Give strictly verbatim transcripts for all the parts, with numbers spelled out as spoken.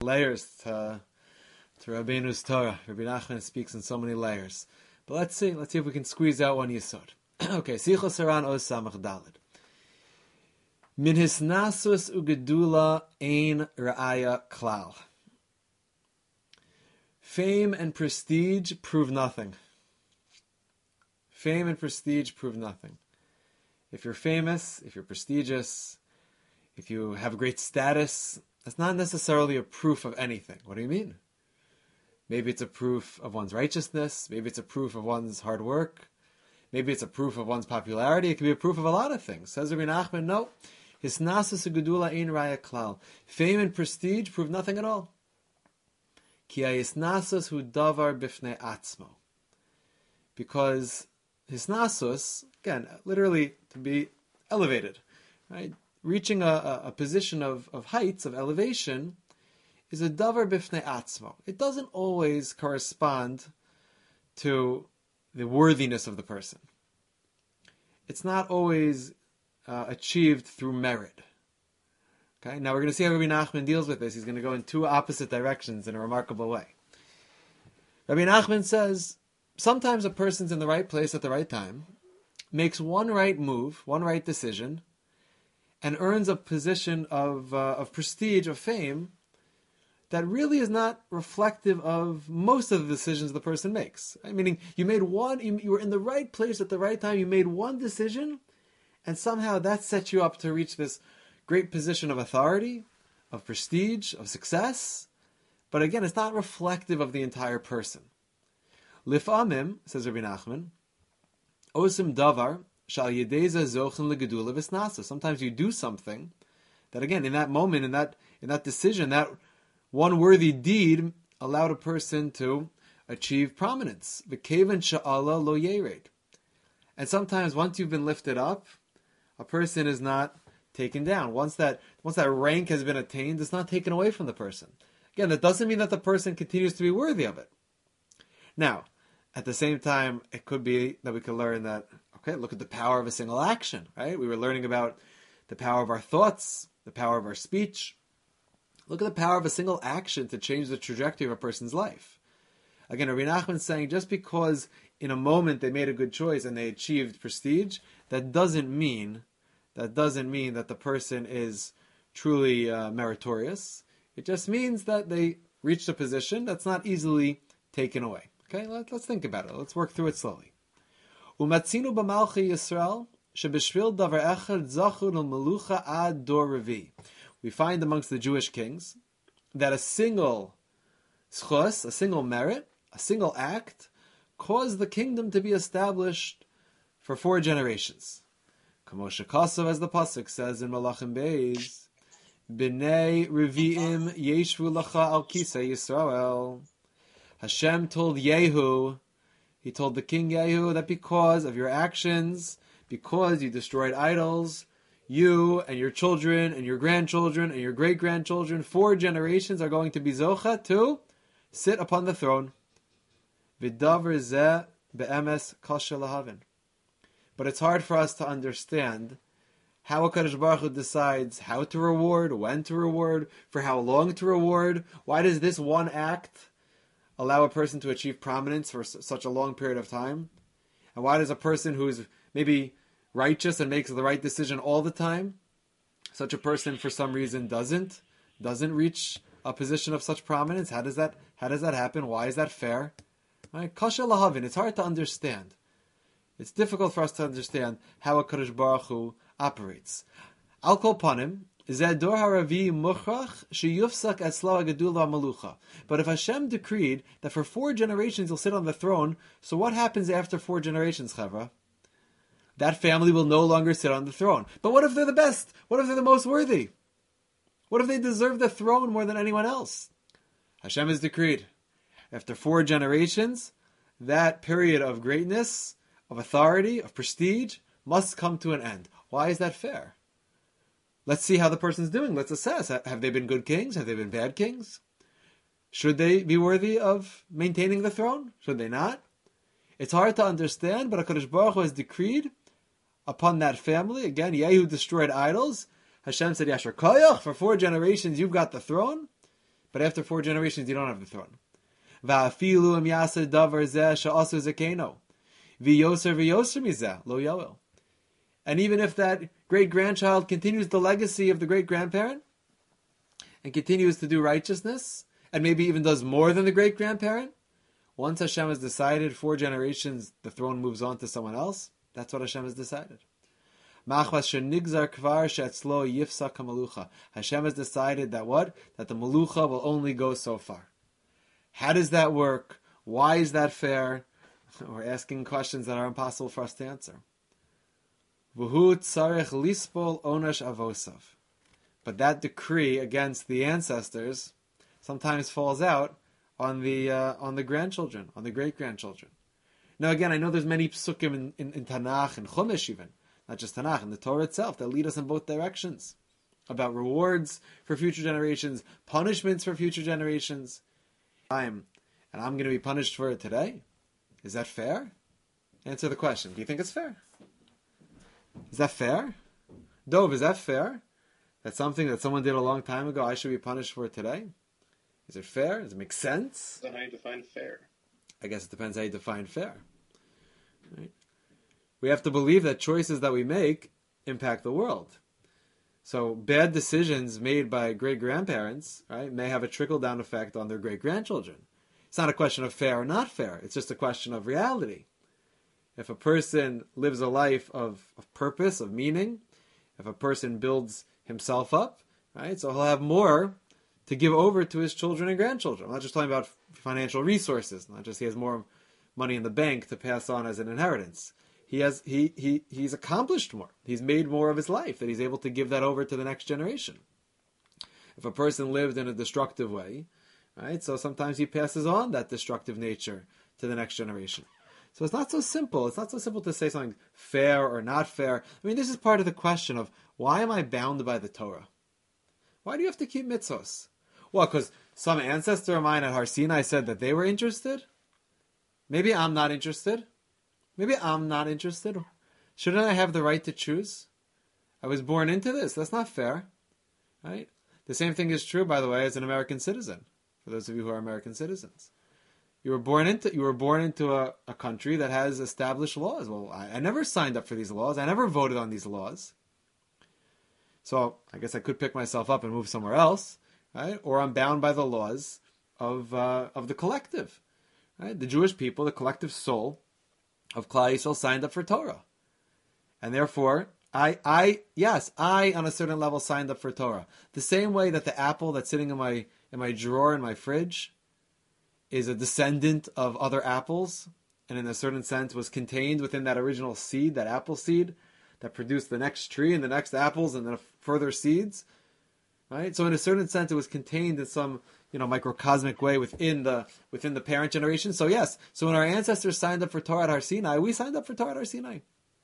layers to, to Rabbeinu's Torah. Rabbi Nachman speaks in so many layers. But let's see, let's see if we can squeeze out one yesod. Okay, Sichos Haran Oz Samach Daled. Min hisnasus ugedula ein ra'aya klal. Fame and prestige prove nothing. Fame and prestige prove nothing. If you're famous, if you're prestigious, if you have a great status, that's not necessarily a proof of anything. What do you mean? Maybe it's a proof of one's righteousness. Maybe it's a proof of one's hard work. Maybe it's a proof of one's popularity. It can be a proof of a lot of things. Says Rabbi Nachman, no. Hisnasus gedula ein raya klal. Fame and prestige prove nothing at all. Ki hisnasus hu davar bifnei atzmo. Because hisnasus, again, literally to be elevated, right? Reaching a, a, a position of, of heights, of elevation, is a davar bifnei atzmo. It doesn't always correspond to the worthiness of the person. It's not always uh, achieved through merit. Okay, now we're going to see how Rabbi Nachman deals with this. He's going to go in two opposite directions in a remarkable way. Rabbi Nachman says, sometimes a person's in the right place at the right time, makes one right move, one right decision, and earns a position of uh, of prestige, of fame, that really is not reflective of most of the decisions the person makes. Right? Meaning, you made one, you, you were in the right place at the right time, you made one decision, and somehow that sets you up to reach this great position of authority, of prestige, of success. But again, it's not reflective of the entire person. Lifamim, says Rabbi Nachman, osim davar shal yedeza zochen legedula v'snasa. Sometimes you do something that, again, in that moment, in that in that decision, that one worthy deed allowed a person to achieve prominence. V'kevan sha'ala lo yered. And sometimes once you've been lifted up, a person is not taken down. Once that once that rank has been attained, it's not taken away from the person. Again, that doesn't mean that the person continues to be worthy of it. Now, at the same time, it could be that we could learn that, okay, look at the power of a single action, right? We were learning about the power of our thoughts, the power of our speech. Look at the power of a single action to change the trajectory of a person's life. Again, Rabbi Nachman is saying just because in a moment they made a good choice and they achieved prestige, that doesn't mean that doesn't mean that the person is truly uh, meritorious. It just means that they reached a position that's not easily taken away. Okay, Let, let's think about it. Let's work through it slowly. Umatzinu b'malchi Yisrael shebishvil davar echad zachu l'melucha ad dor revi. We find amongst the Jewish kings that a single schos, a single merit, a single act, caused the kingdom to be established for four generations. Kamosha Kasav, as the pasuk says in Malachim Beis, B'nei Revi'im Yeshvu Lacha Al Kisei Yisrael. Hashem told Yehu, he told the king Yehu, that because of your actions, because you destroyed idols, you and your children and your grandchildren and your great-grandchildren, four generations are going to be Zocha to sit upon the throne. V'davar zeh be'emes kasha lahavin. But it's hard for us to understand how HaKadosh Baruch Hu decides how to reward, when to reward, for how long to reward. Why does this one act allow a person to achieve prominence for s- such a long period of time? And why does a person who is maybe righteous and makes the right decision all the time, such a person for some reason doesn't, doesn't reach a position of such prominence? How does that, how does that happen? Why is that fair? Right? Kasha lahavin. It's hard to understand. It's difficult for us to understand how a HaKadosh Baruch Hu operates. Al kol panim, zeh dor haravi muchrach sheyufsak etzlo hagedula malucha. But if Hashem decreed that for four generations you'll sit on the throne, so what happens after four generations, Chavra? That family will no longer sit on the throne. But what if they're the best? What if they're the most worthy? What if they deserve the throne more than anyone else? Hashem has decreed, after four generations, that period of greatness, of authority, of prestige, must come to an end. Why is that fair? Let's see how the person's doing. Let's assess. Have they been good kings? Have they been bad kings? Should they be worthy of maintaining the throne? Should they not? It's hard to understand, but HaKadosh Baruch Hu has decreed upon that family. Again, Yehu destroyed idols. Hashem said, Yashar Koyach, for four generations you've got the throne. But after four generations, you don't have the throne. Va'afilu im yasa davar zeh she'asu zekeno. V'yoser v'yoser mizeh lo yoel. And even if that great-grandchild continues the legacy of the great-grandparent, and continues to do righteousness, and maybe even does more than the great-grandparent, once Hashem has decided four generations, the throne moves on to someone else. That's what Hashem has decided. Hashem has decided that what? That the Malucha will only go so far. How does that work? Why is that fair? We're asking questions that are impossible for us to answer. But that decree against the ancestors sometimes falls out on the uh, on the grandchildren, on the great-grandchildren. Now again, I know there's many psukim in, in, in Tanakh and Chumash even, not just Tanakh, in the Torah itself, that lead us in both directions, about rewards for future generations, punishments for future generations. I'm, and I'm going to be punished for it today? Is that fair? Answer the question. Do you think it's fair? Is that fair? Dov, is that fair? That's something that someone did a long time ago, I should be punished for it today? Is it fair? Does it make sense? Then how do you define fair? I guess it depends how you define fair. Right? We have to believe that choices that we make impact the world. So bad decisions made by great-grandparents, right, may have a trickle-down effect on their great-grandchildren. It's not a question of fair or not fair. It's just a question of reality. If a person lives a life of, of purpose, of meaning, if a person builds himself up, right, so he'll have more to give over to his children and grandchildren. I'm not just talking about financial resources, not just he has more money in the bank to pass on as an inheritance. He has he he he's accomplished more. He's made more of his life that he's able to give that over to the next generation. If a person lived in a destructive way, right, so sometimes he passes on that destructive nature to the next generation. So it's not so simple. It's not so simple to say something fair or not fair. I mean, this is part of the question of, why am I bound by the Torah? Why do you have to keep mitzvos? Well, because some ancestor of mine at Har Sinai said that they were interested. Maybe I'm not interested. Maybe I'm not interested. Shouldn't I have the right to choose? I was born into this. That's not fair. Right? The same thing is true, by the way, as an American citizen. For those of you who are American citizens. You were born into you were born into a, a country that has established laws. Well, I, I never signed up for these laws. I never voted on these laws. So I guess I could pick myself up and move somewhere else, right? Or I'm bound by the laws of uh, of the collective, right? The Jewish people, the collective soul of Klal Yisrael, signed up for Torah, and therefore I I yes I on a certain level signed up for Torah. The same way that the apple that's sitting in my in my drawer in my fridge is a descendant of other apples, and in a certain sense was contained within that original seed, that apple seed, that produced the next tree and the next apples and then further seeds, right? So in a certain sense, it was contained in some, you know, microcosmic way within the within the parent generation. So yes, so when our ancestors signed up for Torah at Har Sinai, we signed up for Torah at Har Sinai.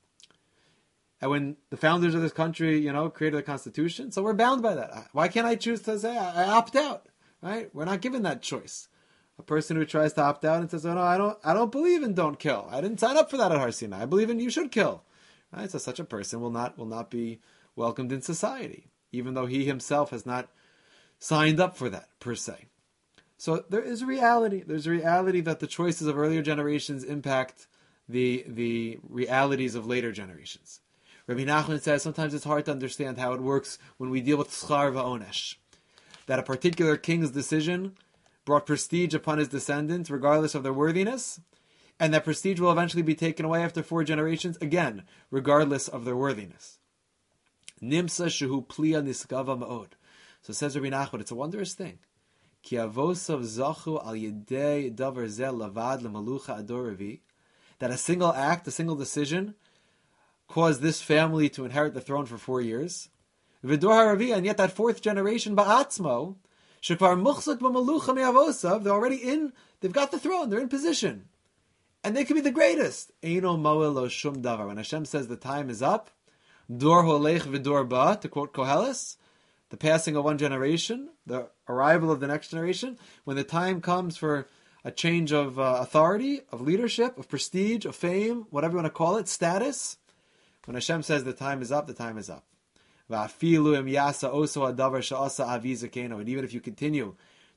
And when the founders of this country, you know, created the Constitution, so we're bound by that. Why can't I choose to say I, I opt out? Right? We're not given that choice. A person who tries to opt out and says, "Oh no, I don't, I don't believe in don't kill. I didn't sign up for that at Har Sinai. I believe in you should kill." Right? So such a person will not will not be welcomed in society, even though he himself has not signed up for that per se. So there is a reality. There's a reality that the choices of earlier generations impact the the realities of later generations. Rabbi Nachman says sometimes it's hard to understand how it works when we deal with schar va'onesh, that a particular king's decision brought prestige upon his descendants, regardless of their worthiness, and that prestige will eventually be taken away after four generations, again, regardless of their worthiness. Nimsa shehu pliya nisgava ma'od. So says Rabbi Nachman, it's a wondrous thing. Ki avosav zachu al yedei davar zeh lavad lemalucha ador revi, that a single act, a single decision, caused this family to inherit the throne for four years. V'dor haravi, and yet that fourth generation, ba'atzmo, shekvar muchzak b'malucha me'avosav, they're already in, they've got the throne, they're in position. And they could be the greatest. Eino moel lo shum davar. When Hashem says the time is up, dor holech v'dor ba, to quote Koheles, the passing of one generation, the arrival of the next generation, when the time comes for a change of uh, authority, of leadership, of prestige, of fame, whatever you want to call it, status, when Hashem says the time is up, the time is up. And even if you continue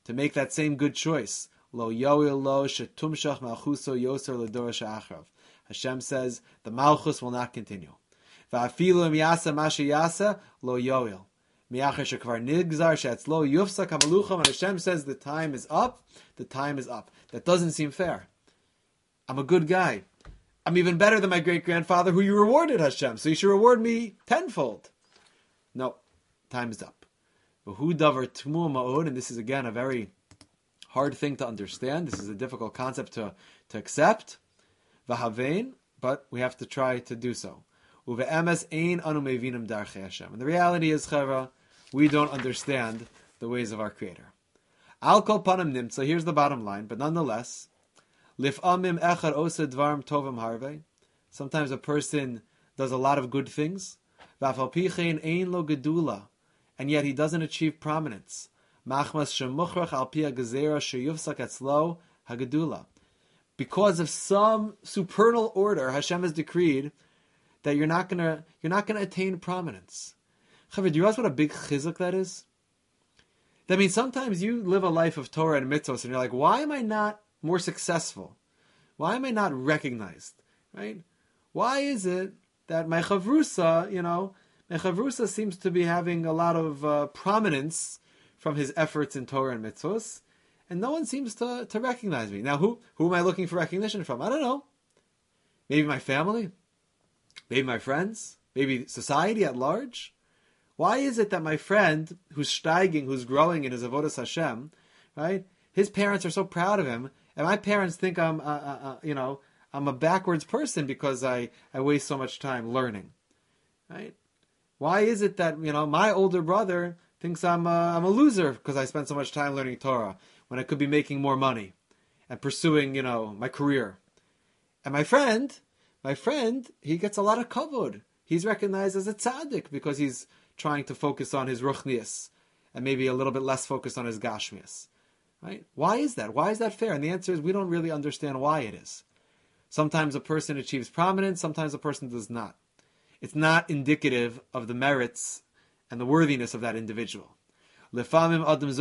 to make that same good choice. Lo yoil lo shetumshach malchuso yoser l'dor she'achrav. Hashem says the malchus will not continue. Va'afilu im yasa masha yasa lo yoil. Mi'achar shekvar nigzar she'etzlo yufsak hamalucham. And Hashem says the time is up. The time is up. That doesn't seem fair. I'm a good guy. I'm even better than my great-grandfather who you rewarded, Hashem. So you should reward me tenfold. No. Time is up. V'hu davar tmu ma'od. And this is again a very hard thing to understand. This is a difficult concept to, to accept. V'havein. But we have to try to do so. Uve'emes ein anu mevinim darchei Hashem. And the reality is, Chevra, we don't understand the ways of our Creator. Al kol panim nimtza. Here's the bottom line. But nonetheless, lif'amim echad osa dvarim tovim harvei. Sometimes a person does a lot of good things. V'afal pichein ein lo gedula. And yet he doesn't achieve prominence. Machmas shemuchrach al pia gezerah sheyufsak etzlo hagedula. Because of some supernal order, Hashem has decreed that you're not gonna you're not gonna attain prominence. Chaver, do you realize what a big chizuk that is? That means sometimes you live a life of Torah and mitzvos, and you're like, why am I not more successful? Why am I not recognized? Right? Why is it that my chavrusa, you know, my chavrusa seems to be having a lot of uh, prominence from his efforts in Torah and mitzvos, and no one seems to, to recognize me. Now, who who am I looking for recognition from? I don't know. Maybe my family? Maybe my friends? Maybe society at large? Why is it that my friend, who's steiging, who's growing in his avodas Hashem, right? His parents are so proud of him, and my parents think I'm, uh, uh, uh, you know, I'm a backwards person because I, I waste so much time learning, right? Why is it that, you know, my older brother thinks I'm a, I'm a loser because I spend so much time learning Torah when I could be making more money and pursuing, you know, my career? And my friend, my friend, he gets a lot of kavod. He's recognized as a tzaddik because he's trying to focus on his ruchnius and maybe a little bit less focused on his gashmius. Right? Why is that? Why is that fair? And the answer is we don't really understand why it is. Sometimes a person achieves prominence, sometimes a person does not. It's not indicative of the merits and the worthiness of that individual. Sometimes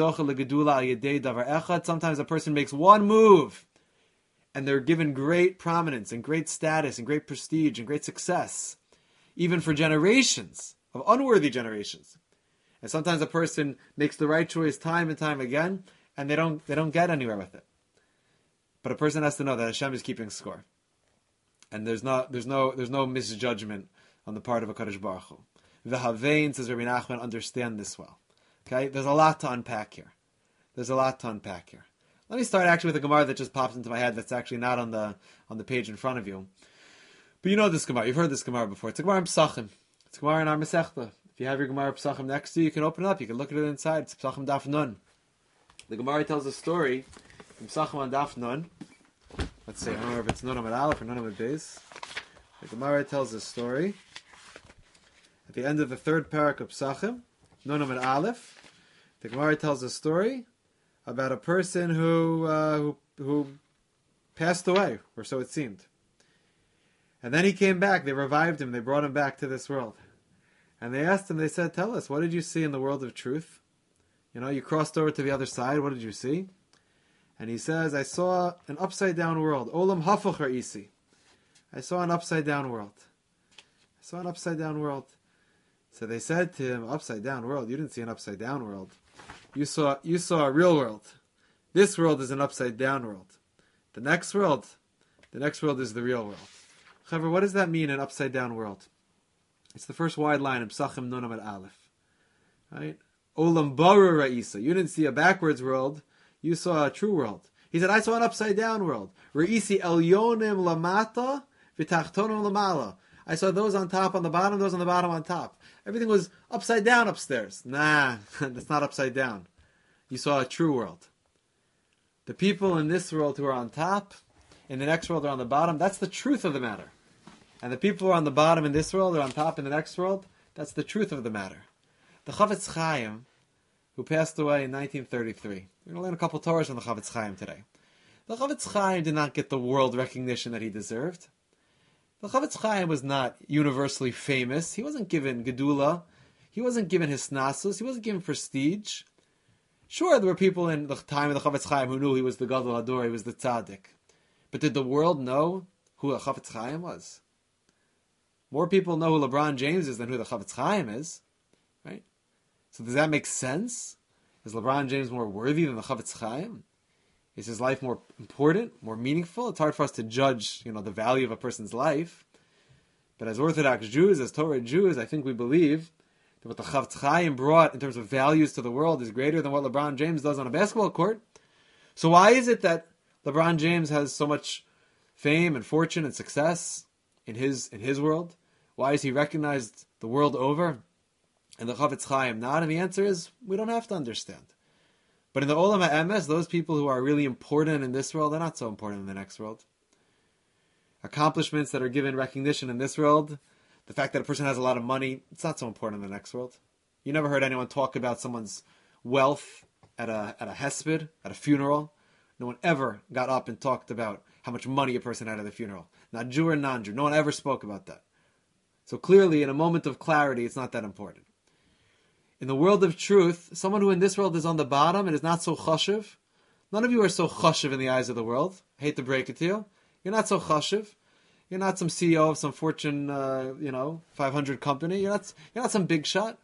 a person makes one move and they're given great prominence and great status and great prestige and great success, even for generations of unworthy generations. And sometimes a person makes the right choice time and time again, and they don't they don't get anywhere with it. But a person has to know that Hashem is keeping score, and there's no there's no there's no misjudgment on the part of a Kadosh Baruch Hu. V'havein, says Rabbi Nachman, understand this well. Okay, there's a lot to unpack here. There's a lot to unpack here. Let me start actually with a Gemara that just pops into my head. That's actually not on the on the page in front of you, but you know this Gemara. You've heard this Gemara before. It's a Gemara in Pesachim. It's a Gemara in our Masechta. If you have your Gemara Pesachim next to you, you can open it up. You can look at it inside. It's Pesachim Daf Nun. The Gemara tells a story from Pesachim on Daf Nun. Let's see, I don't remember if it's Nun Amid Aleph or Nun Amid Beis. The Gemara tells a story at the end of the third parak of Pesachim, Nun Amid Aleph. The Gemara tells a story about a person who uh, who who passed away, or so it seemed. And then he came back. They revived him. They brought him back to this world. And they asked him, they said, tell us, what did you see in the world of truth? You know, you crossed over to the other side. What did you see? And he says, I saw an upside-down world. Olam hafuch ha'isi. I saw an upside-down world. I saw an upside-down world. So they said to him, upside-down world? You didn't see an upside-down world. You saw you saw a real world. This world is an upside-down world. The next world, the next world is the real world. However, what does that mean, an upside-down world? It's the first wide line in Pesachim Nun Amid Aleph. Right? Olam Baru Ra'isa. You didn't see a backwards world. You saw a true world. He said, I saw an upside-down world. Ra'isi Elyonim Lamata V'tachtonim Lamala. I saw those on top on the bottom, those on the bottom on top. Everything was upside down upstairs. Nah, that's not upside down. You saw a true world. The people in this world who are on top, in the next world are on the bottom. That's the truth of the matter. And the people who are on the bottom in this world are on top in the next world. That's the truth of the matter. The Chavetz Chaim, who passed away in nineteen thirty-three. We're going to learn a couple Torahs from the Chavetz Chaim today. The Chavetz Chaim did not get the world recognition that he deserved. The Chavetz Chaim was not universally famous. He wasn't given Gedula. He wasn't given Hisnasus. He wasn't given prestige. Sure, there were people in the time of the Chafetz Chaim who knew he was the Gadol Hador, he was the Tzaddik. But did the world know who the Chafetz Chaim was? More people know who LeBron James is than who the Chafetz Chaim is, right? So does that make sense? Is LeBron James more worthy than the Chafetz Chaim? Is his life more important, more meaningful? It's hard for us to judge, you know, the value of a person's life. But as Orthodox Jews, as Torah Jews, I think we believe that what the Chafetz Chaim brought in terms of values to the world is greater than what LeBron James does on a basketball court. So why is it that LeBron James has so much fame and fortune and success in his in his world? Why is he recognized the world over and the Chafetz Chaim not? And the answer is, we don't have to understand. But in the Olam HaEmes, those people who are really important in this world are not so important in the next world. Accomplishments that are given recognition in this world, the fact that a person has a lot of money, it's not so important in the next world. You never heard anyone talk about someone's wealth at a at a hesped, at a funeral. No one ever got up and talked about how much money a person had at the funeral. Not Jew or non-Jew. No one ever spoke about that. So clearly, in a moment of clarity, it's not that important. In the world of truth, someone who in this world is on the bottom and is not so chashiv, none of you are so chashiv in the eyes of the world. I hate to break it to you. You're not so chashiv. You're not some C E O of some Fortune, uh, you know, five hundred company. You're not. You're not some big shot,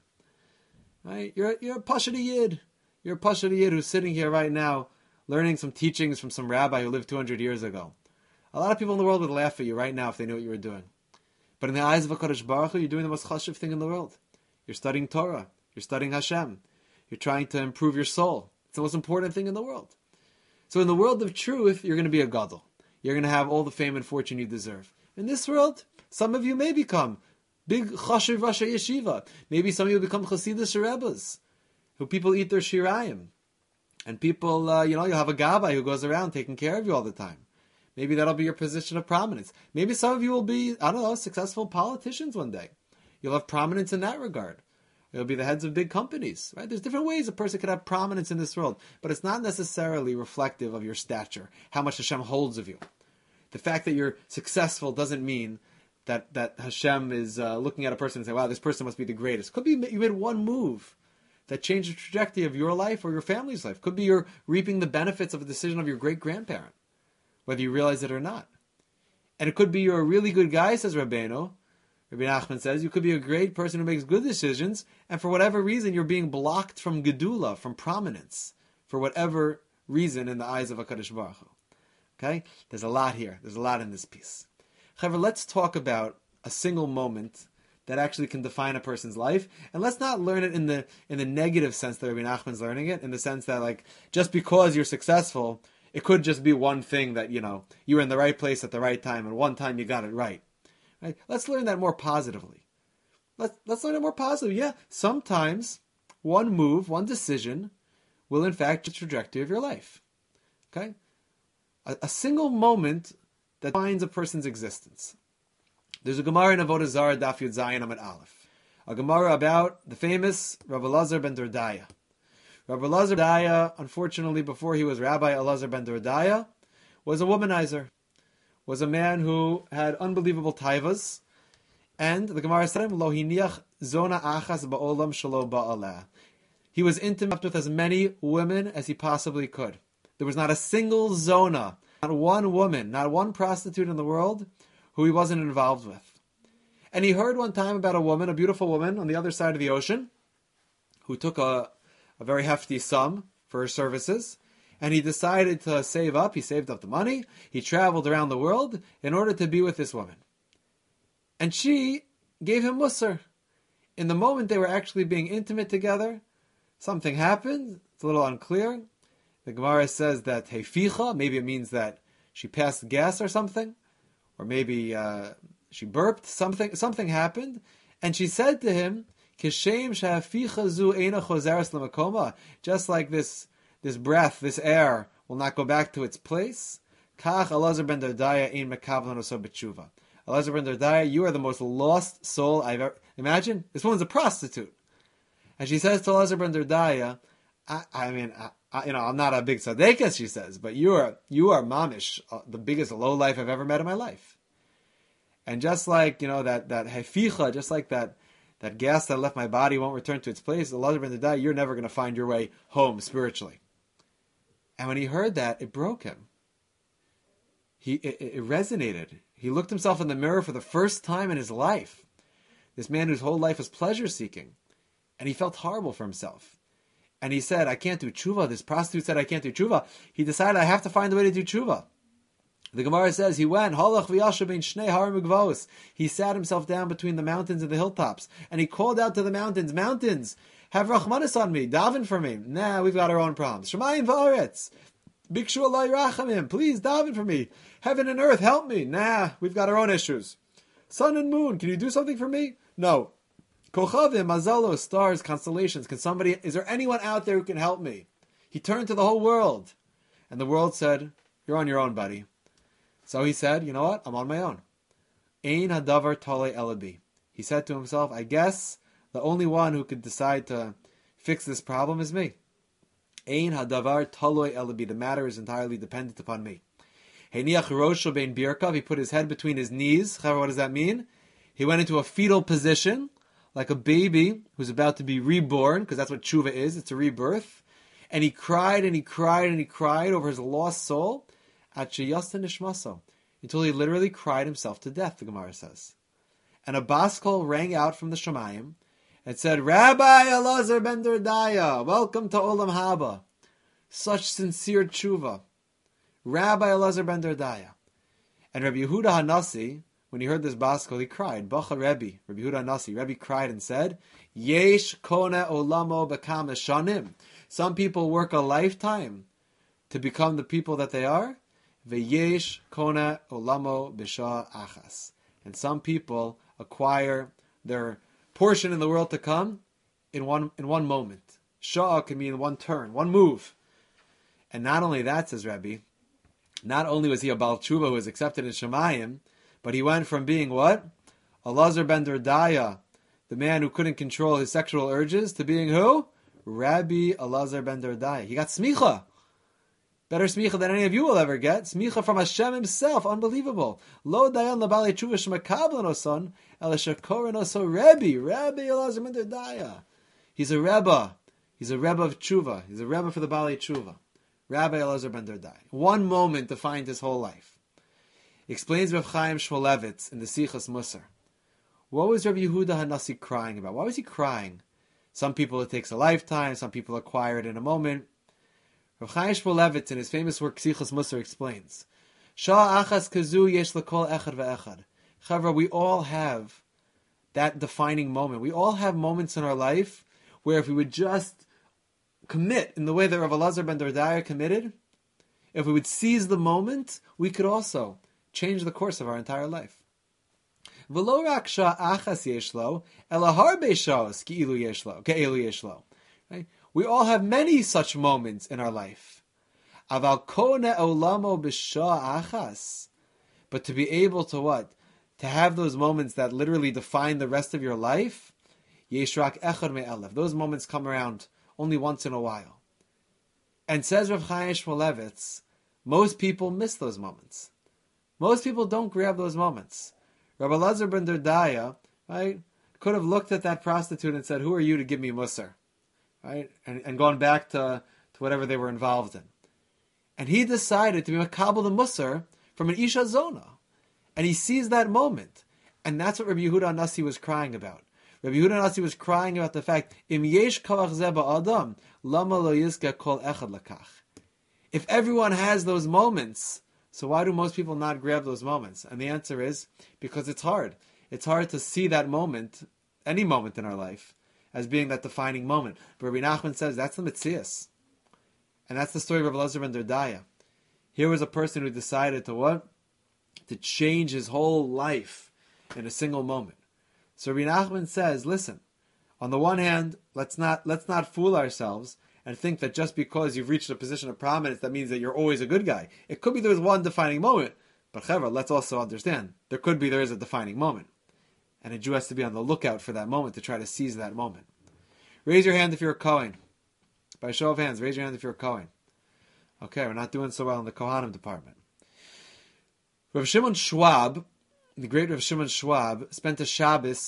right? You're you're a Pashut Yid. You're a Pashut Yid who's sitting here right now, learning some teachings from some rabbi who lived two hundred years ago. A lot of people in the world would laugh at you right now if they knew what you were doing. But in the eyes of HaKadosh Baruch Hu, you're doing the most chashiv thing in the world. You're studying Torah. You're studying Hashem. You're trying to improve your soul. It's the most important thing in the world. So in the world of truth, you're going to be a gadol. You're going to have all the fame and fortune you deserve. In this world, some of you may become big chashiv Rasha Yeshiva. Maybe some of you will become Chasidus Rebbes, who people eat their shirayim. And people, uh, you know, you'll have a gabbai who goes around taking care of you all the time. Maybe that'll be your position of prominence. Maybe some of you will be, I don't know, successful politicians one day. You'll have prominence in that regard. You'll be the heads of big companies, right? There's different ways a person could have prominence in this world, but it's not necessarily reflective of your stature, how much Hashem holds of you. The fact that you're successful doesn't mean that, that Hashem is uh, looking at a person and saying, wow, this person must be the greatest. Could be you made one move that changed the trajectory of your life or your family's life. Could be you're reaping the benefits of a decision of your great-grandparent, whether you realize it or not. And it could be you're a really good guy, says Rabbeinu. Rabbi Nachman says, you could be a great person who makes good decisions, and for whatever reason, you're being blocked from gedula, from prominence, for whatever reason in the eyes of HaKadosh Baruch Hu. Okay? There's a lot here. There's a lot in this piece. However, let's talk about a single moment that actually can define a person's life, and let's not learn it in the in the negative sense that Rabbi Nachman's learning it, in the sense that, like, just because you're successful, it could just be one thing that, you know, you were in the right place at the right time, and one time you got it right. Right? Let's learn that more positively. Let's, let's learn it more positively. Yeah, sometimes one move, one decision will in fact change the trajectory of your life. Okay? A, a single moment that defines a person's existence. There's a Gemara in Avodah Zarah, Daf Yud Zayin Amud Aleph. A Gemara about the famous Rabbi Elazar ben Dordaya. Rabbi Elazar ben Dordaya, unfortunately, before he was Rabbi Elazar ben Dordaya, was a womanizer. Was a man who had unbelievable taivas, and the Gemara said him, Lo hiniach zona achas ba'olam shelo ba'aleh. He was intimate with as many women as he possibly could. There was not a single zona, not one woman, not one prostitute in the world who he wasn't involved with. And he heard one time about a woman, a beautiful woman on the other side of the ocean, who took a, a very hefty sum for her services. And he decided to save up. He saved up the money. He traveled around the world in order to be with this woman. And she gave him musar. In the moment they were actually being intimate together, something happened. It's a little unclear. The Gemara says that heificha, maybe it means that she passed gas or something. Or maybe uh, she burped. Something something happened. And she said to him, Kishem shehaficha zu eina chozeres lemakoma. Just like this This breath, this air, will not go back to its place. Kach Elazar ben Dordaya ein mekavlan oso b'tshuva. Elazar ben Dordaya, you are the most lost soul I've ever... Imagine, this woman's a prostitute. And she says to Elazar ben Dordaya, I, I mean, I, I, you know, I'm not a big tzaddikas, she says, but you are, you are mamish, uh, the biggest lowlife I've ever met in my life. And just like, you know, that, that heficha, just like that, that gas that left my body won't return to its place. Elazar ben Dodaya, you're never going to find your way home spiritually. And when he heard that, it broke him. He it, it resonated. He looked himself in the mirror for the first time in his life. This man whose whole life was pleasure-seeking. And he felt horrible for himself. And he said, I can't do tshuva. This prostitute said, I can't do tshuva. He decided, I have to find a way to do tshuva. The Gemara says he went, he sat himself down between the mountains and the hilltops. And he called out to the mountains, mountains, have Rachmanis on me, daven for me. Nah, we've got our own problems. Shemayim v'aretz, bikshu alai rachamim, please daven for me. Heaven and earth, help me. Nah, we've got our own issues. Sun and moon, can you do something for me? No. Kochavim, mazalos, stars, constellations, can somebody, is there anyone out there who can help me? He turned to the whole world. And the world said, you're on your own, buddy. So he said, you know what, I'm on my own. Ein hadavar tole elabi. He said to himself, I guess the only one who could decide to fix this problem is me. Ein hadavar tole elabi. The matter is entirely dependent upon me. Heiniach rosho bein birkav. He put his head between his knees. What does that mean? He went into a fetal position, like a baby who's about to be reborn, because that's what tshuva is. It's a rebirth. And he cried and he cried and he cried over his lost soul. Until he literally cried himself to death, the Gemara says. And a bas kol rang out from the Shemayim and said, Rabbi Elazar ben Dordaya, welcome to Olam Haba. Such sincere tshuva. Rabbi Elazar ben Dordaya. And Rabbi Yehuda HaNasi, when he heard this bas kol, he cried, Bacha Rebbe, Rabbi Yehuda HaNasi. Rebbe cried and said, Yesh kona olamo bekam eshanim. Some people work a lifetime to become the people that they are. Veyesh kona olamo b'shah achas. And some people acquire their portion in the world to come in one in one moment. Shah can mean one turn, one move. And not only that, says Rebbe, not only was he a Baal Tshuva who was accepted in Shemayim, but he went from being what? Elazar ben Dordaya, the man who couldn't control his sexual urges, to being who? Rabbi Elazar ben Dordaya. He got smicha. Better smicha than any of you will ever get. Smicha from Hashem himself. Unbelievable. Lo dayan labali tshuva shmakablan oson, ela shakorin oso Rebbe. Rabbi Elazar ben Dordaya. He's a Rebbe. He's a Rebbe of tshuva. He's a Rebbe for the Bali tshuva. Rabbi Elazar ben Dordaya. One moment defined his whole life. He explains Rav Chaim Shmulevitz in the Sichas Musar. What was Rabbi Yehuda HaNasi crying about? Why was he crying? Some people it takes a lifetime. Some people acquire it in a moment. Rav Chaim Shmulevitz in his famous work Sichas Musar explains, Shah achas kazu yesh lekol echad ve'echad. Chavra, we all have that defining moment. We all have moments in our life where if we would just commit in the way that Rav Elazar ben Dordaya committed, if we would seize the moment, we could also change the course of our entire life. V'lo rak shah achas yeshlo, ela harbe shahos ki'ilu yeshlo, ke'ilu yeshlo. Right? We all have many such moments in our life. Aval kone olamo b'shah achas. But to be able to what? To have those moments that literally define the rest of your life, yesh rak echad me'elef. Those moments come around only once in a while. And says Rav Chaim Shmulevitz, most people miss those moments. Most people don't grab those moments. Rabbi Elazar ben Dordaya, right, could have looked at that prostitute and said, who are you to give me musar? Right? And, and gone back to, to whatever they were involved in. And he decided to be makabel the musar from an Isha Zona. And he sees that moment. And that's what Rabbi Yehuda HaNasi was crying about. Rabbi Yehuda HaNasi was crying about the fact, Im yesh koach zeh ba'adam, lama lo yizkeh kol echad lakach. If everyone has those moments, so why do most people not grab those moments? And the answer is, because it's hard. It's hard to see that moment, any moment in our life, as being that defining moment. But Rabbi Nachman says that's the Metzias. And that's the story of Rabbi Elazar ben Dordaya. Here was a person who decided to what? To change his whole life in a single moment. So Rabbi Nachman says, listen, on the one hand, let's not let's not fool ourselves and think that just because you've reached a position of prominence, that means that you're always a good guy. It could be there was one defining moment, but Chevra, let's also understand, there could be there is a defining moment. And a Jew has to be on the lookout for that moment to try to seize that moment. Raise your hand if you're a Kohen. By show of hands, raise your hand if you're a Kohen. Okay, we're not doing so well in the Kohanim department. Rav Shimon Schwab, the great Rav Shimon Schwab, spent a Shabbos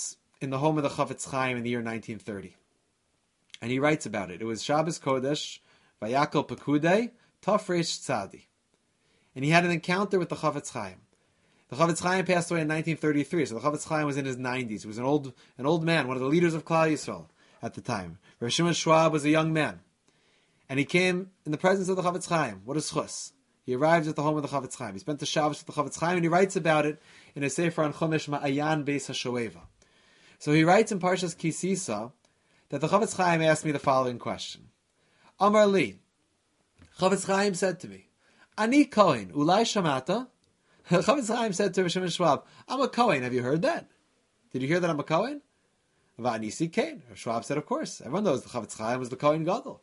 in the home of the Chafetz Chaim in the year nineteen thirty. And he writes about it. It was Shabbos Kodesh, Vayakal Pekudei, Tafresh Tzadi. And he had an encounter with the Chafetz Chaim. The Chafetz Chaim passed away in nineteen thirty-three, so the Chafetz Chaim was in his nineties. He was an old, an old man, one of the leaders of Klal Yisrael at the time. Rav Shimon Schwab was a young man. And he came in the presence of the Chafetz Chaim. What is chus? He arrived at the home of the Chafetz Chaim. He spent the Shabbos with the Chafetz Chaim, and he writes about it in his Sefer on Chumash Ma'ayan Beis HaShoeva. So he writes in Parshas Ki Sisa that the Chafetz Chaim asked me the following question. Amar Li, Chafetz Chaim said to me, Ani Kohen, Ulai Shamata? Chafetz Chaim said to Rav Shimon Schwab, I'm a Kohen, have you heard that? Did you hear that I'm a Kohen? Va'anisi Kain. Rav Schwab said, of course. Everyone knows the Chafetz Chaim was the Kohen Gadol.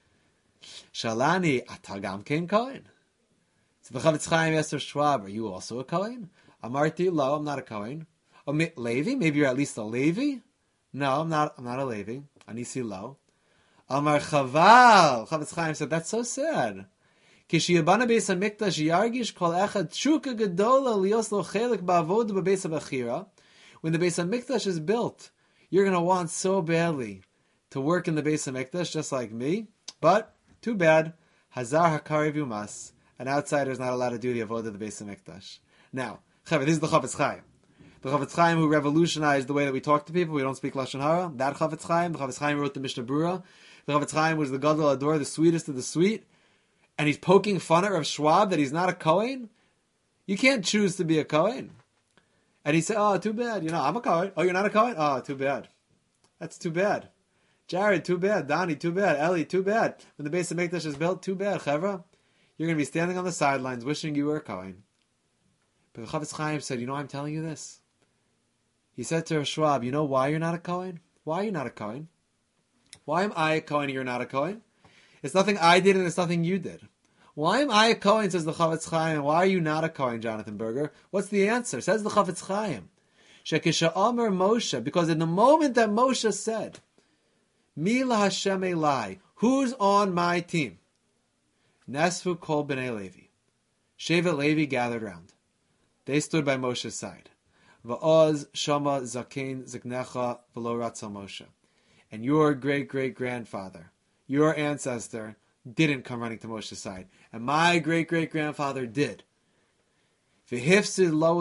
Shalani Atagam Kain Kohen. So the Chafetz Chaim asked Rav Schwab, are you also a Kohen? Amarti, lo, I'm not a Kohen. Oh, Levi? Maybe you're at least a Levi? No, I'm not. I'm not a Levi. Anisi lo. Amar Chaval. Chafetz Chaim said, that's so sad. Kishiyabana beis hamikdash yargish kol echad tshuka gedola lios lo chelik ba'avoda b'beis habachira. When the beis hamikdash is built, you're going to want so badly to work in the beis hamikdash, just like me. But too bad, hazar hakariv yumas. An outsider is not allowed to do the avoda of the beis hamikdash. Now, Chaver, this is the Chafetz Chaim. The Chafetz Chaim who revolutionized the way that we talk to people. We don't speak Lashon Hara. That Chafetz Chaim. The Chafetz Chaim wrote the Mishnah Berurah. The Chafetz Chaim was the Gadol Ador, the sweetest of the sweet. And he's poking fun at Rav Schwab that he's not a Kohen. You can't choose to be a Kohen. And he said, oh, too bad. You know, I'm a Kohen. Oh, you're not a Kohen? Oh, too bad. That's too bad. Jared, too bad. Donnie, too bad. Ellie, too bad. When the Beis HaMikdash is built, too bad. Chevra, you're going to be standing on the sidelines wishing you were a Kohen. But the Chafetz Chaim said, you know why I'm telling you this? He said to Rav Schwab, you know why you're not a Kohen? Why are you not a Kohen? Why am I a Kohen and you're not a Kohen? It's nothing I did and it's nothing you did. Why am I a Kohen, says the Chafetz Chaim, and why are you not a Kohen, Jonathan Berger? What's the answer? Says the Chafetz Chaim. Shekisha Omer Moshe, because in the moment that Moshe said, Mila Hashem Elai, who's on my team? Nesfu Kol B'nai Levi. Shevet Levi gathered round. They stood by Moshe's side. Va'oz Shama Zakein Ziknecha V'lo Ratzal Moshe. And your great-great-grandfather, your ancestor, didn't come running to Moshe's side. And my great-great-grandfather did. And because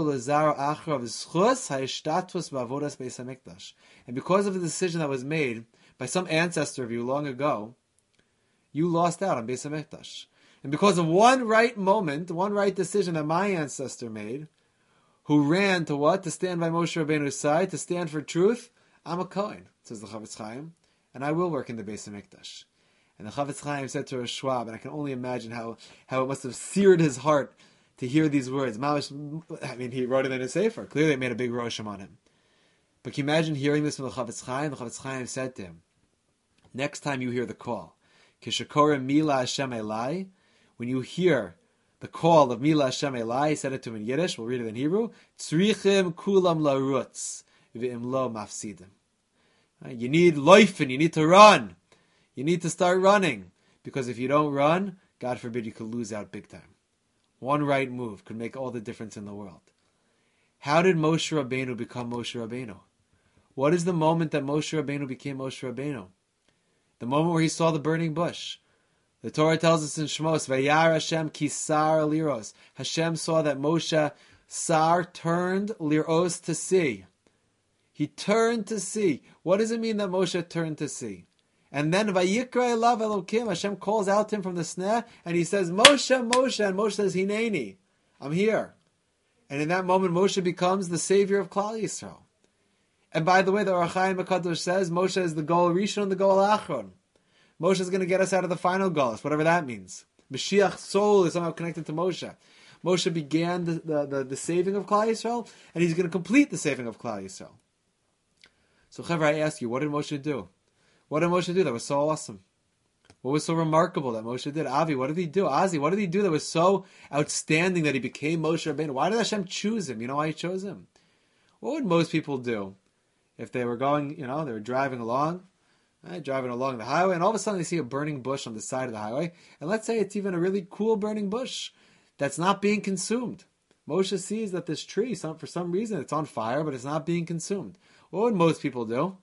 of the decision that was made by some ancestor of you long ago, you lost out on Beis HaMikdash. And because of one right moment, one right decision that my ancestor made, who ran to what? To stand by Moshe Rabbeinu's side, to stand for truth, I'm a Kohen, says the Chafetz Chaim, and I will work in the Beis HaMikdash. And the Chafetz Chaim said to Rav Schwab, and I can only imagine how, how it must have seared his heart to hear these words. I mean, he wrote it in his Sefer. Clearly it made a big rosham on him. But can you imagine hearing this from the Chafetz Chaim? The Chafetz Chaim said to him, next time you hear the call, Kishakorim Mila Hashem Elai, when you hear the call of Mila Hashem Elai, he said it to him in Yiddish, we'll read it in Hebrew, Tzrichim Kulam Larutz, V'im Lo Mafsidim. You need life and you need to run. You need to start running. Because if you don't run, God forbid you could lose out big time. One right move could make all the difference in the world. How did Moshe Rabbeinu become Moshe Rabbeinu? What is the moment that Moshe Rabbeinu became Moshe Rabbeinu? The moment where he saw the burning bush. The Torah tells us in Shmos, Vayar Hashem kisar liros. Hashem saw that Moshe Sar turned liros to see. He turned to see. What does it mean that Moshe turned to see? And then Vayikra Elav Elokim, Hashem calls out to him from the sneh, and he says, Moshe, Moshe, and Moshe says, Hineni, I'm here. And in that moment, Moshe becomes the savior of Klal Yisrael. And by the way, the Ohr HaChaim HaKadosh says, Moshe is the goal Rishon and the goal Achron. Moshe is going to get us out of the final goals, whatever that means. Mashiach's soul is somehow connected to Moshe. Moshe began the, the, the, the saving of Klal Yisrael, and he's going to complete the saving of Klal Yisrael. So, Chaver, I ask you, what did Moshe do? What did Moshe do that was so awesome? What was so remarkable that Moshe did? Avi, what did he do? Azi, what did he do that was so outstanding that he became Moshe Rabbeinu? Why did Hashem choose him? You know why he chose him? What would most people do if they were going, you know, they were driving along, right, driving along the highway, and all of a sudden they see a burning bush on the side of the highway, and let's say it's even a really cool burning bush that's not being consumed. Moshe sees that this tree, some, for some reason, it's on fire, but it's not being consumed. What would most people do?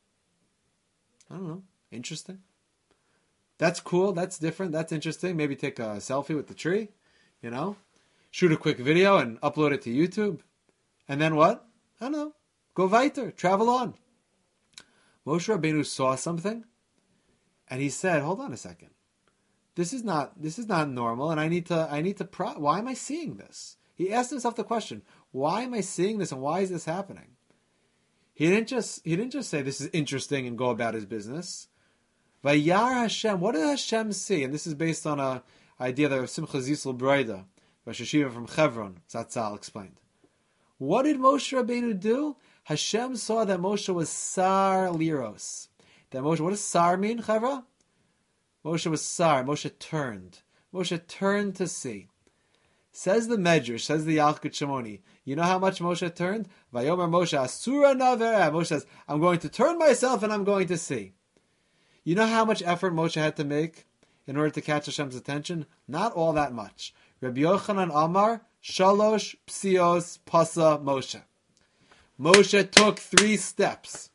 I don't know. Interesting. That's cool. That's different. That's interesting. Maybe take a selfie with the tree, you know? Shoot a quick video and upload it to YouTube. And then what? I don't know. Go weiter. Travel on. Moshe Rabbeinu saw something, and he said, hold on a second. This is not this is not normal, and I need to I need to pro- why am I seeing this? He asked himself the question, why am I seeing this and why is this happening? He didn't just he didn't just say this is interesting and go about his business. Vayar Hashem, what did Hashem see? And this is based on a idea that Simcha Zisel Broida, Rosh Hashiva from Chevron, Zatzal explained. What did Moshe Rabbeinu do? Hashem saw that Moshe was Sar Liros. That Moshe, what does Sar mean, Chevra? Moshe was Sar. Moshe turned. Moshe turned to see. Says the Medrash, says the Yalkut Shimoni. You know how much Moshe turned? Vayomer Moshe Asura Naver. Moshe says, I'm going to turn myself and I'm going to see. You know how much effort Moshe had to make in order to catch Hashem's attention? Not all that much. Rabbi Yochanan Amar, Shalosh Psios Pasa Moshe. Moshe took three steps.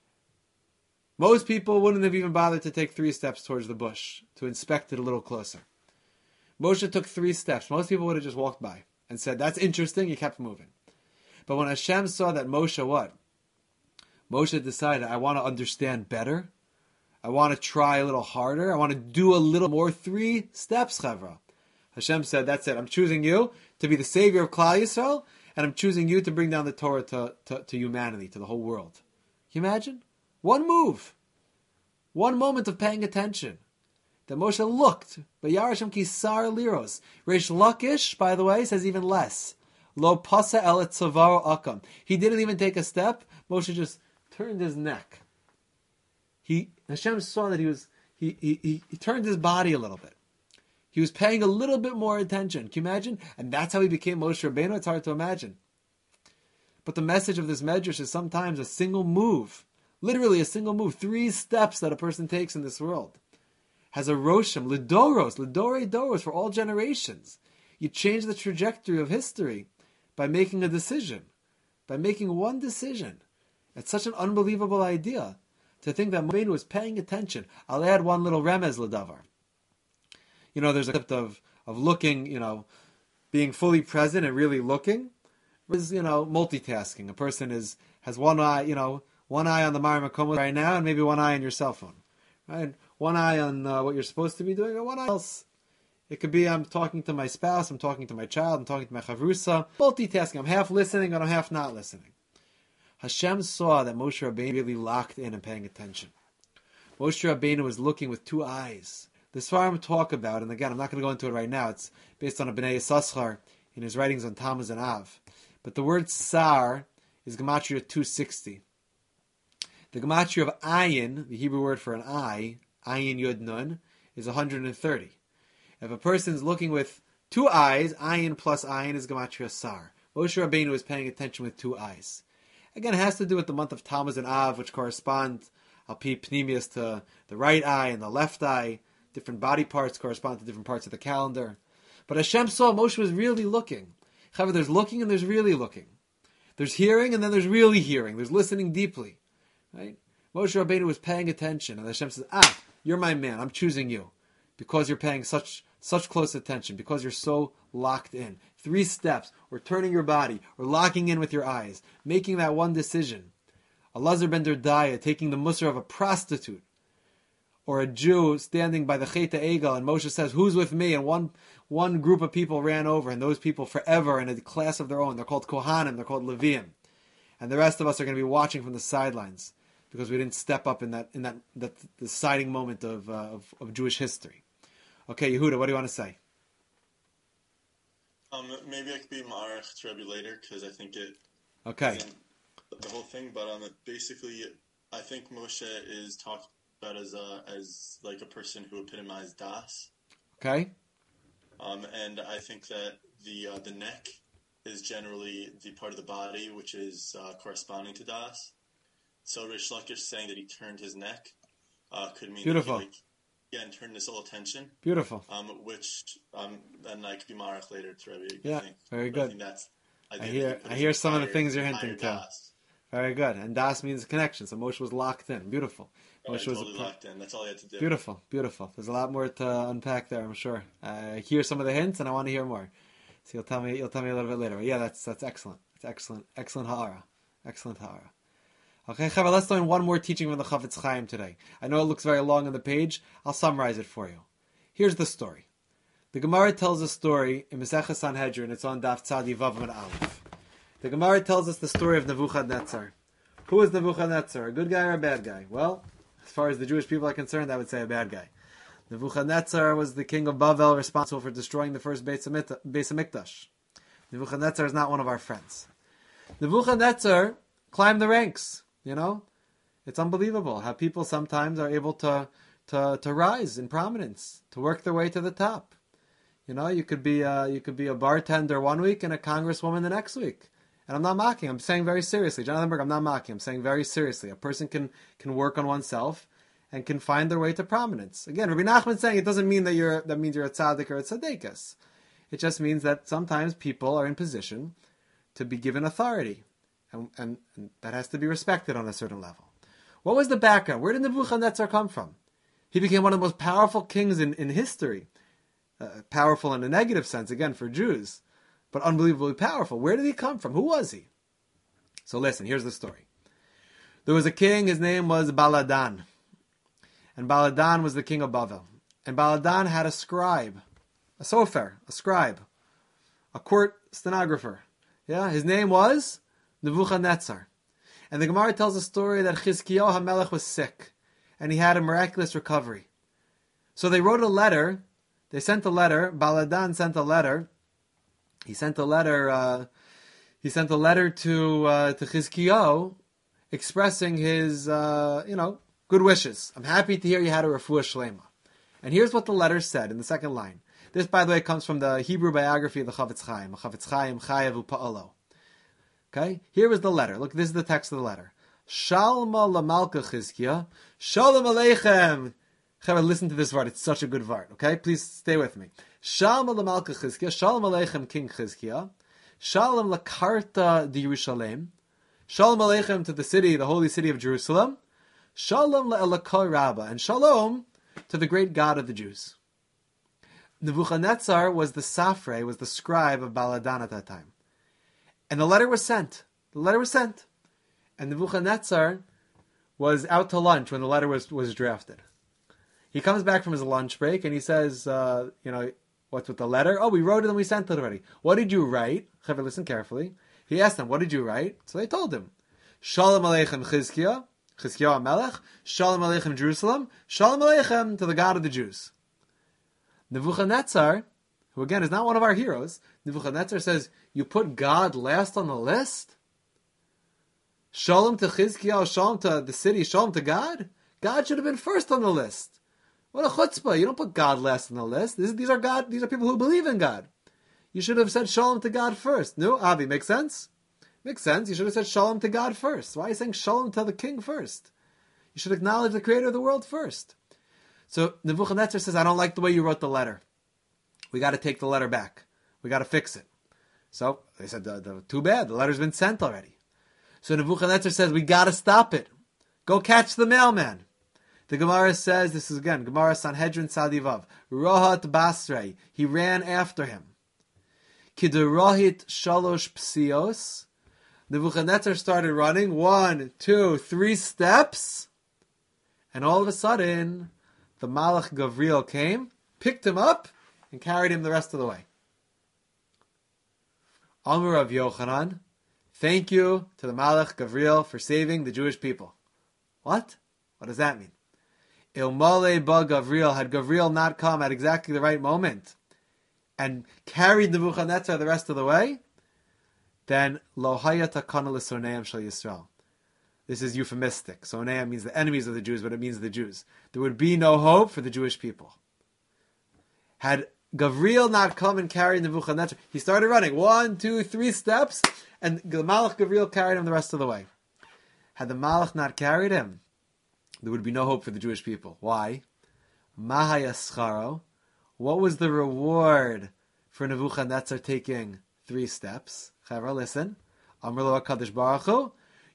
Most people wouldn't have even bothered to take three steps towards the bush to inspect it a little closer. Moshe took three steps. Most people would have just walked by and said, that's interesting, he kept moving. But when Hashem saw that Moshe what? Moshe decided, I want to understand better. I want to try a little harder. I want to do a little more. Three steps, Chevra. Hashem said, that's it. I'm choosing you to be the savior of Klal Yisrael, and I'm choosing you to bring down the Torah to, to, to humanity, to the whole world. Can you imagine? One move. One moment of paying attention. That Moshe looked. But Yarashem Kisar Liros. Reish Lakish, by the way, says even less. Lo pasa el tzavar akam. He didn't even take a step. Moshe just turned his neck. He Hashem saw that he was he, he, he, he turned his body a little bit. He was paying a little bit more attention. Can you imagine? And that's how he became Moshe Rabbeinu. It's hard to imagine. But the message of this medrash is sometimes a single move. Literally a single move. Three steps that a person takes in this world. Has a rosham, lidoros, lidore doros, for all generations. You change the trajectory of history by making a decision. By making one decision. It's such an unbelievable idea. To think that Moshe was paying attention. I'll add one little remez l'davar. You know, there's a concept of, of looking, you know, being fully present and really looking. Is, you know, multitasking. A person is has one eye, you know, one eye on the Mara Makomos right now and maybe one eye on your cell phone. Right? One eye on uh, what you're supposed to be doing and one eye else. It could be I'm talking to my spouse, I'm talking to my child, I'm talking to my chavrusa. Multitasking. I'm half listening and I'm half not listening. Hashem saw that Moshe Rabbeinu really locked in and paying attention. Moshe Rabbeinu was looking with two eyes. The Sfarim talk about, and again, I'm not going to go into it right now, it's based on a Bnei Yissaschar in his writings on Tammuz and Av. But the word Sar is Gematria two sixty. The Gematria of Ayin, the Hebrew word for an eye, Ayin Yud Nun, is one hundred thirty. If a person is looking with two eyes, Ayin plus Ayin is Gematria Sar. Moshe Rabbeinu is paying attention with two eyes. Again, it has to do with the month of Tammuz and Av, which correspond, Al-Pi Pnimius, to the right eye and the left eye. Different body parts correspond to different parts of the calendar. But Hashem saw Moshe was really looking. However, there's looking and there's really looking. There's hearing and then there's really hearing. There's listening deeply. Right? Moshe Rabbeinu was paying attention. And Hashem says, ah, you're my man. I'm choosing you. Because you're paying such such close attention. Because you're so locked in. Three steps. Or turning your body. Or locking in with your eyes. Making that one decision. Elazar ben Derdaya taking the musar of a prostitute. Or a Jew standing by the Chet Egel, and Moshe says, who's with me? And one one group of people ran over, and those people forever in a class of their own. They're called Kohanim, they're called Leviim. And the rest of us are going to be watching from the sidelines because we didn't step up in that in that, that deciding moment of, uh, of of Jewish history. Okay, Yehuda, what do you want to say? Um, maybe I could be Ma'arech to Rebbe later because I think it. Okay. The whole thing, but um, basically, I think Moshe is talked about as a, as like a person who epitomized Das. Okay. Um, and I think that the uh, the neck is generally the part of the body which is uh, corresponding to Das. So Rish Lakish saying that he turned his neck uh, could mean beautiful. That he, like, yeah, and turned his whole attention. Beautiful. Um, which um, then I could be Marach later to Rebbe. Yeah, I think. very But good. I think that's. I, I hear I hear some of the things you're hinting to. Das. Very good. And das means connection. So Moshe was locked in. Beautiful. Oh, Moshe yeah, was totally a, locked in. That's all I had to do. beautiful, beautiful. There's a lot more to unpack there, I'm sure. I hear some of the hints, and I want to hear more. So you'll tell me, you'll tell me a little bit later. But yeah, that's that's excellent. That's excellent, excellent ha'ara, excellent ha'ara. Okay, Chaver, let's learn one more teaching from the Chafetz Chaim today. I know it looks very long on the page. I'll summarize it for you. Here's the story. The Gemara tells a story in Masechah Sanhedrin. It's on Daf Tzadi Vav and Aleph. The Gemara tells us the story of Nebuchadnezzar. Who is Nebuchadnezzar? A good guy or a bad guy? Well, as far as the Jewish people are concerned, I would say a bad guy. Nebuchadnezzar was the king of Bavel, responsible for destroying the first Beis Hamikdash. Nebuchadnezzar is not one of our friends. Nebuchadnezzar climbed the ranks. You know, it's unbelievable how people sometimes are able to to to rise in prominence, to work their way to the top. You know, you could be a, you could be a bartender one week and a congresswoman the next week. And I'm not mocking. I'm saying very seriously, Jonathan Berg. I'm not mocking. I'm saying very seriously. A person can can work on oneself and can find their way to prominence. Again, Rabbi Nachman saying it doesn't mean that you're that means you're a tzaddik or a tzaddikas. It just means that sometimes people are in position to be given authority. And, and, and that has to be respected on a certain level. What was the background? Where did Nebuchadnezzar come from? He became one of the most powerful kings in, in history. Uh, powerful in a negative sense, again, for Jews, but unbelievably powerful. Where did he come from? Who was he? So listen, here's the story. There was a king, his name was Baladan. And Baladan was the king of Bavel. And Baladan had a scribe, a sofer, a scribe, a court stenographer. Yeah, his name was Nebuchadnezzar. And the Gemara tells a story that Chizkiyahu HaMelech was sick, and he had a miraculous recovery. So they wrote a letter, they sent a letter, Baladan sent a letter, he sent a letter, uh, he sent a letter to uh, to Chizkiyahu, expressing his, uh, you know, good wishes. I'm happy to hear you had a refuah shlema. And here's what the letter said in the second line. This, by the way, comes from the Hebrew biography of the Chafetz Chaim, Chafetz Chaim Chayav U'Pa'alo. Okay, here is the letter. Look, this is the text of the letter. Shalma lamalka Chizkiah, Shalom Aleichem. Chaver, listen to this word. It's such a good word. Okay, please stay with me. Shalom lamalka Chizkiah, Shalom Aleichem King Chizkiah, Shalom lakarta di Yerushalem, Shalom Aleichem to the city, the holy city of Jerusalem, Shalom la'elakoi Rabbah, and Shalom to the great God of the Jews. Nebuchadnezzar was the safre, was the scribe of Baladan at that time. And the letter was sent. The letter was sent. And Nebuchadnezzar was out to lunch when the letter was, was drafted. He comes back from his lunch break and he says, uh, you know, what's with the letter? Oh, we wrote it and we sent it already. What did you write? Chaver, listen carefully. He asked them, what did you write? So they told him, Shalom Aleichem Chizkiah, Chizkiyahu HaMelech, Shalom Aleichem Jerusalem, Shalom Aleichem to the God of the Jews. Nebuchadnezzar, who again is not one of our heroes, Nebuchadnezzar says, you put God last on the list? Shalom to Chizkiyahu, Shalom to the city, Shalom to God? God should have been first on the list. What a chutzpah. You don't put God last on the list. This, these are God. These are people who believe in God. You should have said Shalom to God first. No, Avi, makes sense? Makes sense. You should have said Shalom to God first. Why are you saying Shalom to the king first? You should acknowledge the creator of the world first. So Nebuchadnezzar says, I don't like the way you wrote the letter. We got to take the letter back. We got to fix it. So they said, the, the, too bad. The letter's been sent already. So Nebuchadnezzar says, we got to stop it. Go catch the mailman. The Gemara says, this is again, Gemara Sanhedrin Sadivav, Rohat Basrei, he ran after him. Kiderohit Shalosh Psios, Nebuchadnezzar started running, one, two, three steps, and all of a sudden, the Malach Gavriel came, picked him up, and carried him the rest of the way. Amar Rav Yochanan, thank you to the Malach Gavriel for saving the Jewish people. What? What does that mean? Ilmale ba Gavriel, had Gavriel not come at exactly the right moment and carried Nebuchadnezzar the rest of the way, then lo hayata kana l'soneim shel Yisrael. This is euphemistic. Soneim means the enemies of the Jews, but it means the Jews. There would be no hope for the Jewish people. Had Gavriel not come and carried Nebuchadnezzar, he started running one, two, three steps, and the Malach Gavriel carried him the rest of the way. Had the Malach not carried him, there would be no hope for the Jewish people. Why? Mahayascharo. What was the reward for Nebuchadnezzar taking three steps? Chavra, listen. Amr lo HaKadosh Baruch Hu,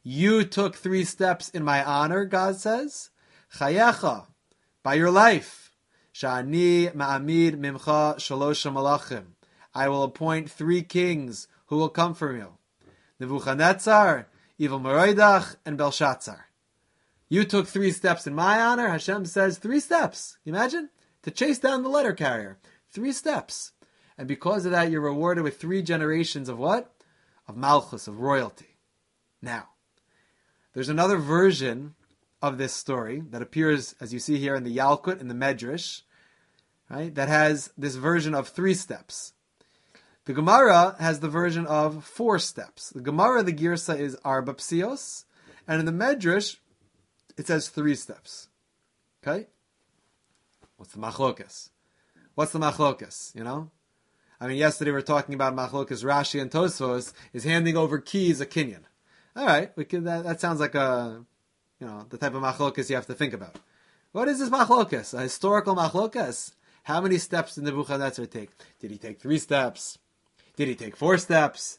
You took three steps in my honor, God says. Chayecha, by your life. Sha'ani ma'amid mimcha shalosh malachim. I will appoint three kings who will come from you. Nebuchadnezzar, Evil Merodach, and Belshazzar. You took three steps in my honor. Hashem says three steps. You imagine? To chase down the letter carrier. Three steps. And because of that, you're rewarded with three generations of what? Of Malchus, of royalty. Now, there's another version of this story that appears, as you see here in the Yalkut, in the Medrash, right? That has this version of three steps. The Gemara has the version of four steps. The Gemara, the Girsa, is Arba Psios, and in the Medrash, it says three steps. Okay? What's the machlokas? What's the machlokas? You know? I mean, yesterday we were talking about machlokas. Rashi and Tosfos is handing over keys a kinyan. All right, we could, that, that sounds like a, you know, the type of machlokas you have to think about. What is this machlokas? A historical machlokas? How many steps did Nebuchadnezzar take? Did he take three steps? Did he take four steps?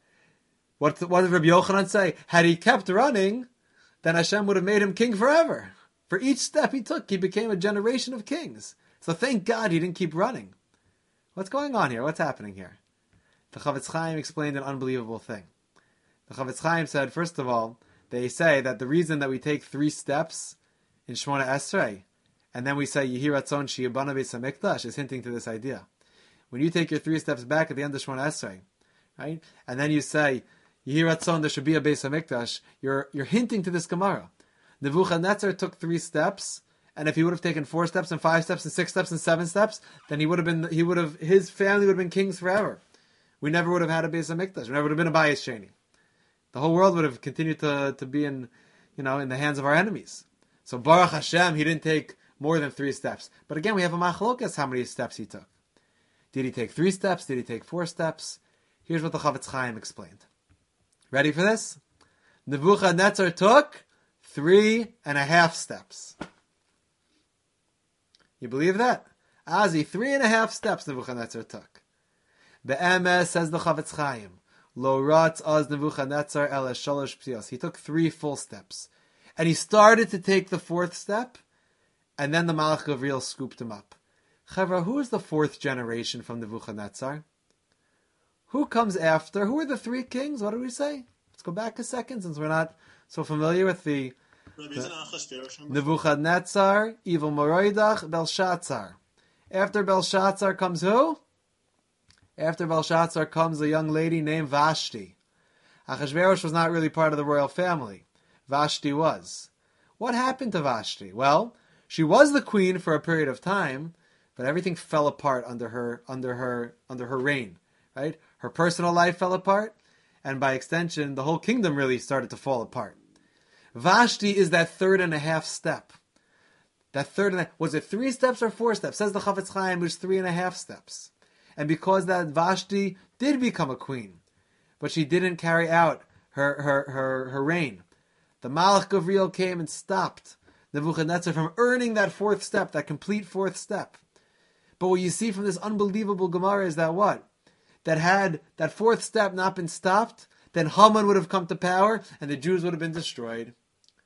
What, what did Rabbi Yochanan say? Had he kept running, then Hashem would have made him king forever. For each step he took, he became a generation of kings. So thank God he didn't keep running. What's going on here? What's happening here? The Chavetz Chaim explained an unbelievable thing. The Chavetz Chaim said, first of all, they say that the reason that we take three steps in Shmona Esrei, and then we say Yehi Ratzon Sheyibana Beis Hamikdash, is hinting to this idea. When you take your three steps back at the end of Shmona Esrei, right, and then you say Yehi Ratzon there should be a Beis Hamikdash, you're you're hinting to this Gemara. Nebuchadnezzar took three steps, and if he would have taken four steps and five steps and six steps and seven steps, then he would have been he would have his family would have been kings forever. We never would have had a Beis Hamikdash. We never would have been a Bayis Sheni. The whole world would have continued to, to be in, you know, in the hands of our enemies. So Baruch Hashem, he didn't take more than three steps. But again, we have a machlokas how many steps he took. Did he take three steps? Did he take four steps? Here's what the Chavetz Chaim explained. Ready for this? Nebuchadnezzar took three and a half steps. You believe that? Azi, three and a half steps Nebuchadnezzar took. Be'emes, says the Chavetz Chaim. Lo ratz az Nebuchadnezzar el shalosh psios. He took three full steps. And he started to take the fourth step, and then the Malach Gabriel scooped him up. Chavra, who is the fourth generation from Nebuchadnezzar? Who comes after? Who are the three kings? What did we say? Let's go back a second, since we're not so familiar with the... the Nebuchadnezzar, Evil Merodach, Belshazzar. After Belshazzar comes who? After Belshazzar comes a young lady named Vashti. Achashverosh was not really part of the royal family. Vashti was. What happened to Vashti? Well, she was the queen for a period of time, but everything fell apart under her, under her, under her reign. Right? Her personal life fell apart, and by extension, the whole kingdom really started to fall apart. Vashti is that third and a half step. That third and a, was it three steps or four steps? Says the Chavetz Chaim, it was three and a half steps. And because that Vashti did become a queen, but she didn't carry out her, her, her, her reign, the Malach Gabriel came and stopped Nebuchadnezzar from earning that fourth step, that complete fourth step. But what you see from this unbelievable Gemara is that what? That had that fourth step not been stopped, then Haman would have come to power and the Jews would have been destroyed.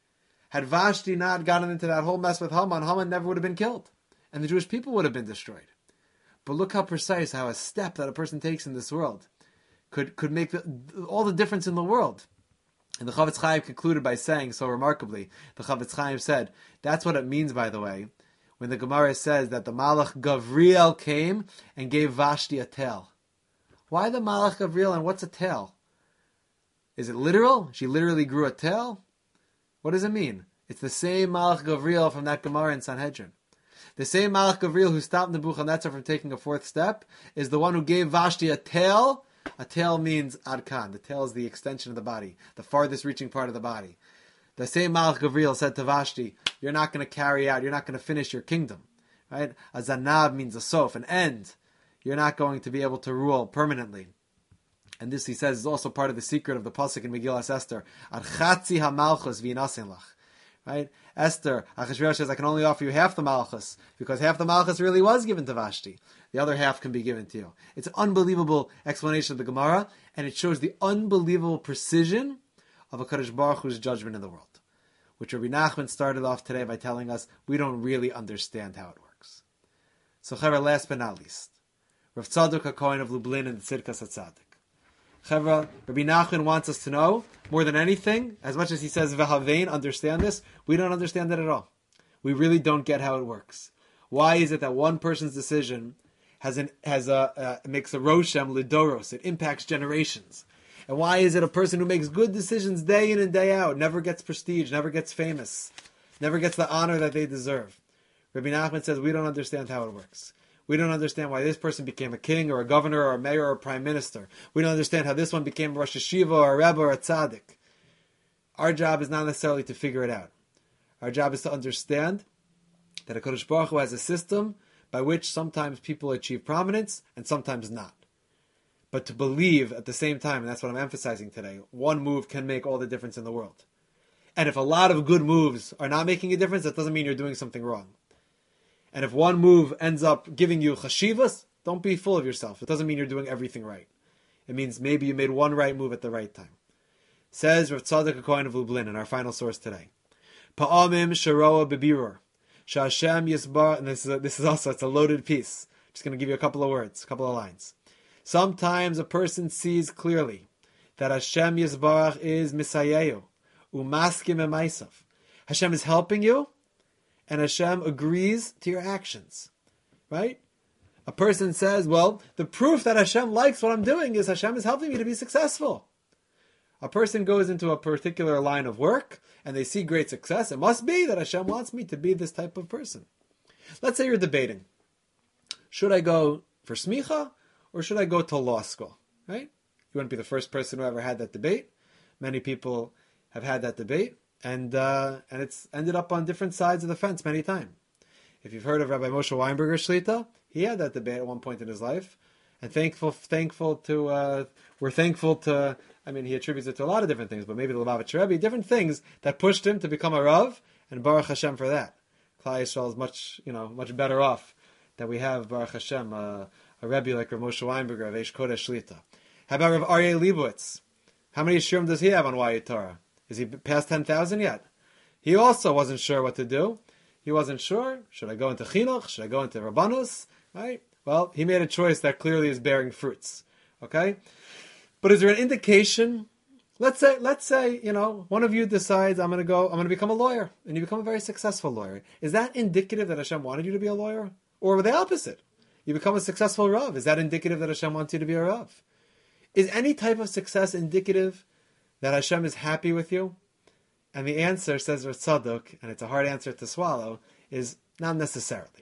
Had Vashti not gotten into that whole mess with Haman, Haman never would have been killed. And the Jewish people would have been destroyed. But look how precise, how a step that a person takes in this world could, could make the, all the difference in the world. And the Chavetz Chaim concluded by saying, so remarkably, the Chavetz Chaim said, that's what it means, by the way, when the Gemara says that the Malach Gabriel came and gave Vashti a tail. Why the Malach Gabriel, and what's a tail? Is it literal? She literally grew a tail? What does it mean? It's the same Malach Gabriel from that Gemara in Sanhedrin. The same Malach Gabriel who stopped Nebuchadnezzar from taking a fourth step is the one who gave Vashti a tail. A tail means Adkan. The tail is the extension of the body, the farthest reaching part of the body. The same Malach Gabriel said to Vashti, you're not going to carry out, you're not going to finish your kingdom. Right? A zanab means a sof, an end. You're not going to be able to rule permanently. And this, he says, is also part of the secret of the pasuk in Megillas Esther. Archatzi hamalchus v'inasin lach. Right? Esther, Achashverosh says, I can only offer you half the malchus, because half the malchus really was given to Vashti. The other half can be given to you. It's an unbelievable explanation of the Gemara, and it shows the unbelievable precision of a Kadosh Baruch Hu's judgment in the world, which Rabbi Nachman started off today by telling us we don't really understand how it works. So, Chevra, last but not least, Rav Tzadok HaKohen of Lublin and the Tzidkas HaTzadik. Chevra, Rabbi Nachman wants us to know, more than anything, as much as he says, V'havein, understand this, we don't understand it at all. We really don't get how it works. Why is it that one person's decision has an has a uh, makes a roshem lidoros? It impacts generations. And why is it a person who makes good decisions day in and day out never gets prestige, never gets famous, never gets the honor that they deserve? Rabbi Nachman says we don't understand how it works. We don't understand why this person became a king or a governor or a mayor or a prime minister. We don't understand how this one became a Rosh Hashiva or a Rebbe or a Tzaddik. Our job is not necessarily to figure it out. Our job is to understand that HaKadosh Baruch Hu has a system by which sometimes people achieve prominence and sometimes not. But to believe at the same time, and that's what I'm emphasizing today, one move can make all the difference in the world. And if a lot of good moves are not making a difference, that doesn't mean you're doing something wrong. And if one move ends up giving you chashivas, don't be full of yourself. It doesn't mean you're doing everything right. It means maybe you made one right move at the right time. Says Rav Tzadok HaKohen of Lublin in our final source today. Pa'amim sharoa bebirur. Sha'ashem yisbar, and this is, a, this is also, it's a loaded piece. Just going to give you a couple of words, a couple of lines. Sometimes a person sees clearly that Hashem Yisbarach is misayeyu, umaskim emaisav. Hashem is helping you, and Hashem agrees to your actions. Right? A person says, well, the proof that Hashem likes what I'm doing is Hashem is helping me to be successful. A person goes into a particular line of work, and they see great success. It must be that Hashem wants me to be this type of person. Let's say you're debating. Should I go for smicha, or should I go to law school? Right? You wouldn't be the first person who ever had that debate. Many people have had that debate, and uh, and it's ended up on different sides of the fence many times. If you've heard of Rabbi Moshe Weinberger Shlita, he had that debate at one point in his life, and thankful, thankful to, uh, we're thankful to, I mean, he attributes it to a lot of different things, but maybe the Lubavitcher Rebbe, different things that pushed him to become a Rav, and Baruch Hashem for that. Klal Yisrael is much, you know, much better off that we have, Baruch Hashem, uh, a Rebbe like Rav Moshe Weinberger of Eish Kodesh Shlita. How about Rav Aryeh Leibowitz? How many shiurim does he have on Wayit Torah? Is he past ten thousand yet? He also wasn't sure what to do. He wasn't sure. Should I go into chinuch? Should I go into rabbanus? Right? Well, he made a choice that clearly is bearing fruits. Okay? But is there an indication? Let's say, let's say, you know, one of you decides, I'm going to go, I'm going to become a lawyer, and you become a very successful lawyer. Is that indicative that Hashem wanted you to be a lawyer? Or the opposite? You become a successful Rav. Is that indicative that Hashem wants you to be a Rav? Is any type of success indicative that Hashem is happy with you? And the answer, says Rav Tzadok, and it's a hard answer to swallow, is not necessarily.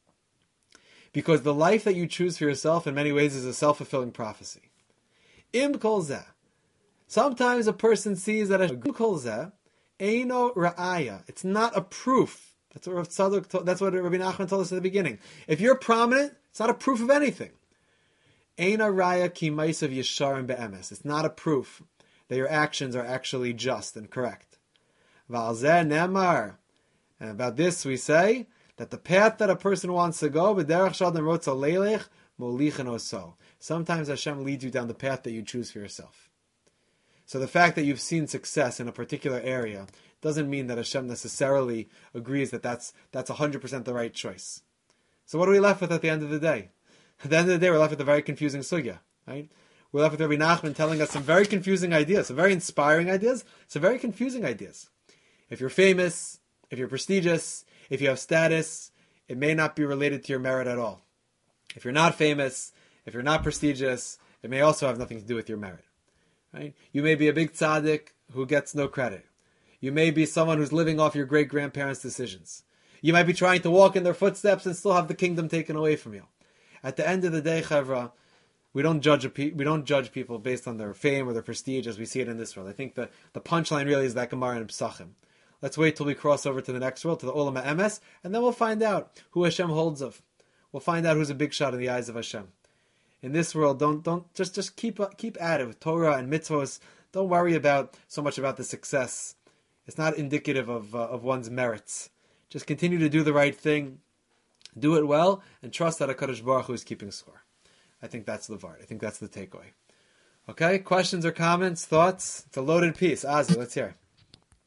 Because the life that you choose for yourself in many ways is a self-fulfilling prophecy. Im kol zeh. Sometimes a person sees that Im kol zeh, eino ra'aya. It's not a proof. That's what Rav Tzadok told, that's what Rabbi Nachman told us at the beginning. If you're prominent, it's not a proof of anything. Eina raya ki ma'asav yesharim be'emes. It's not a proof that your actions are actually just and correct. V'al nemar. And about this we say that the path that a person wants to go, b'derech shadam rotza leilech, molichen oso. Sometimes Hashem leads you down the path that you choose for yourself. So the fact that you've seen success in a particular area doesn't mean that Hashem necessarily agrees that that's that's one hundred percent the right choice. So what are we left with at the end of the day? At the end of the day, we're left with a very confusing sugya, right? We're left with Rabbi Nachman telling us some very confusing ideas, some very inspiring ideas, some very confusing ideas. If you're famous, if you're prestigious, if you have status, it may not be related to your merit at all. If you're not famous, if you're not prestigious, it may also have nothing to do with your merit, right? You may be a big tzaddik who gets no credit. You may be someone who's living off your great-grandparents' decisions. You might be trying to walk in their footsteps and still have the kingdom taken away from you. At the end of the day, Chevra, we don't judge a pe- we don't judge people based on their fame or their prestige as we see it in this world. I think the, the punchline really is that Gemara in Pesachim. Let's wait till we cross over to the next world, to the Olam HaEmes, and then we'll find out who Hashem holds of. We'll find out who's a big shot in the eyes of Hashem. In this world, don't don't just just keep keep at it with Torah and mitzvos. Don't worry about so much about the success. It's not indicative of uh, of one's merits. Just continue to do the right thing, do it well, and trust that HaKadosh Baruch Hu is keeping score. I think that's the vart. I think that's the takeaway. Okay, questions or comments, thoughts? It's a loaded piece. Ozzy, let's hear.